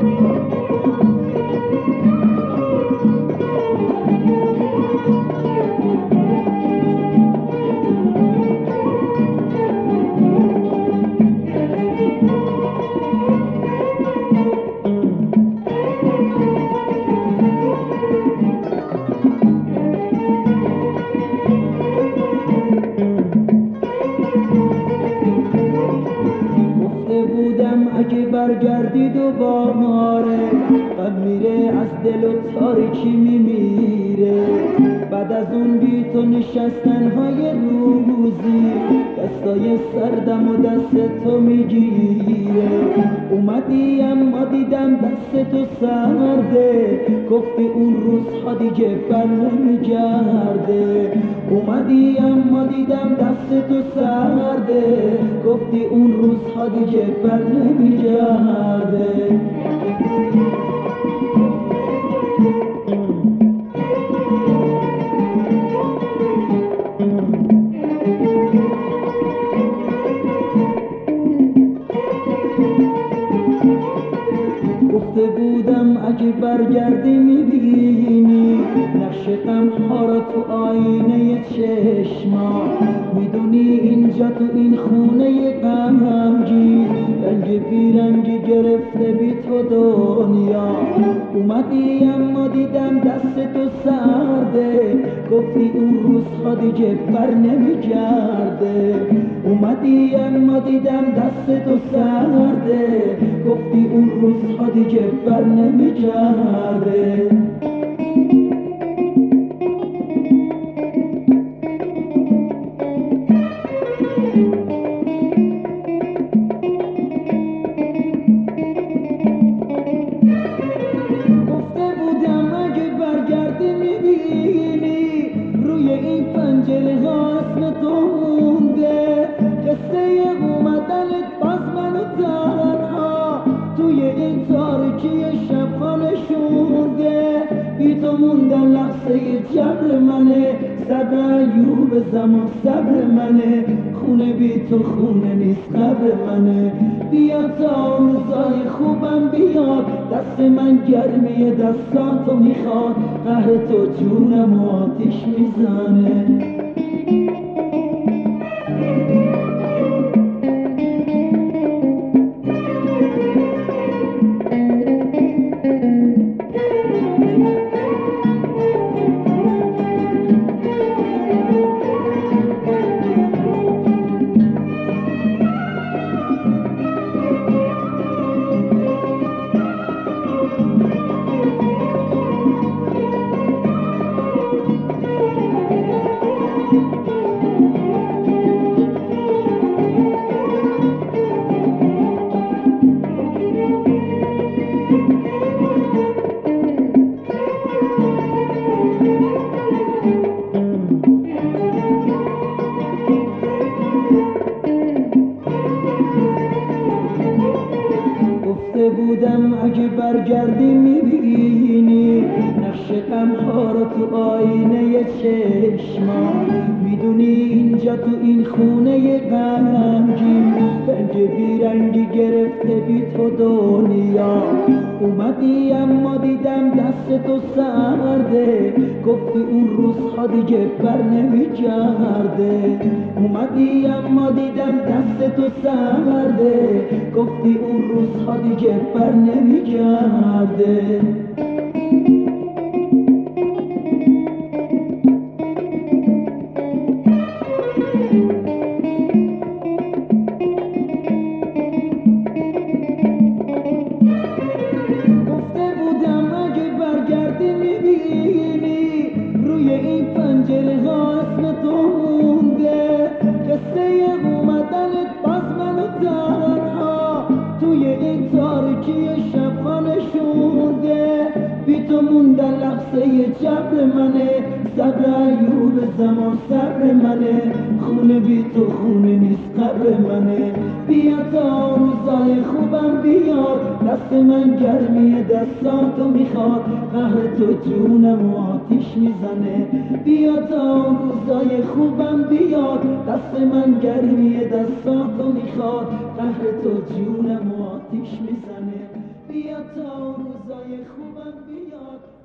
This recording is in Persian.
اگه برگردی دوباره قلب میره از دل و تاریکی میمیره. بعد از اون بی تو نشستن های روزی دستای سردم و دست تو میگیره. اومدی اما دیدم دست تو سرده، گفتی اون روزها دیگه بر نمیگرده. اومدی اما دیدم دست تو سرده، گفتی اون روزها دیگه بر نمیگرده. گفته بودم اگه برگردی میبینی نقش غمها را تو آینه چشما. میدونی اینجا تو این خونه غمگین رنگ بیرنگی گرفته بی تو دنیا. اومدی اما دیدم دست تو سرده، گفتی اون روزها دیگه بر نمیگرده. اومدی اما دیدم دست تو سرده، گفتی اون روزها دیگه بر نمیگرده. گفته بودم اگه برگردی میبینی روی این پنجره ها اسم تو مونده. قصه اومدنت باز منو تنها توی این تاریکی شبها نشونده. بی تو موندن لحظه جبر منه، صبر ایوب زمان صبر منه. خونه بی تو خونه نیست قبر منه. بیا تا روزای خوبم بیاد، دست من گرمی دستاتو میخواد. قهر تو جونم آتیش میزنه. بودم اگه برگردی میبینی نقش غمها رو تو آینه چشما. میدونی اینجا تو این خونه غمگین رنگ بیرنگی گرفته بی تو دنیا. اومدی اما دیدم دست تو سرده، گفتی اون روزها دیگه بر نمیگرده. اومدی اما دیدم دست تو سرده، گفتی اون روزها دیگه بر نمیگرده. گفته بودم اگه برگردی میبینی روی این پنجره ها اسم تو مونده. قصه اومدنت باز منو تنها توی این تاریکی شبها نشونده. بی تو موندن لحظه جبر منه، صبر ایوب زمان صبر منه. خونه بی تو خونه نیست قبر منه. بیا تا روزای خوبم بیاد، دست من گرمی دستاتو میخواد. قهر تو جونم آتیش میزنه. بیا تا روزای خوبم بیاد، دست من گرمی دستاتو میخواد. قهر تو جونم آتیش میزنه. بیا تا روزای خوبم بیاد